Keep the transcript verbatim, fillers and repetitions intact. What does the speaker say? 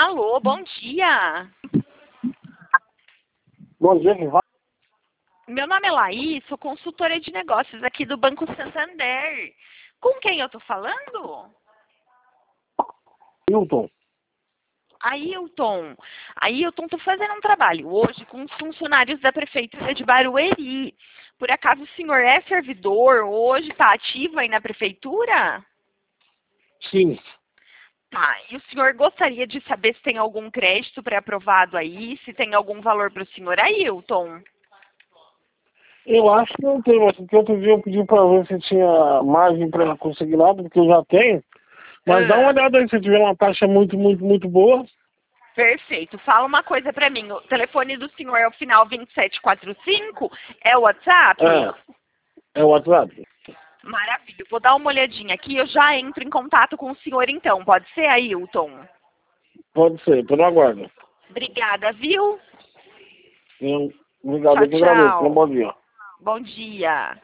Alô, bom dia. Bom dia, que vai? Meu nome é Laís, sou consultora de negócios aqui do Banco Santander. Com quem eu tô falando? Hilton. Ailton. Ailton, tô fazendo um trabalho hoje com os funcionários da Prefeitura de Barueri. Por acaso o senhor é servidor? Hoje está ativo aí na Prefeitura? Sim. Tá, e o senhor gostaria de saber se tem algum crédito pré-aprovado aí, se tem algum valor para o senhor Ailton? Eu acho que não tem, mas porque outro dia eu pedi pra ver se tinha margem pra conseguir lá, porque eu já tenho. Mas dá uma Ah, olhada aí, se tiver uma taxa muito, muito, muito boa. perfeito. Fala uma coisa para mim. O telefone do senhor é o final vinte e sete quarenta e cinco? É o WhatsApp? É, é o WhatsApp. Maravilha. Vou dar uma olhadinha aqui. Eu já entro em contato com o senhor então. Pode ser, Ailton? Pode ser, tô no aguardo. Obrigada, viu? Eu- Obrigado, Tchau, eu que agradeço. Tenha um tchau. bom dia. Bom dia.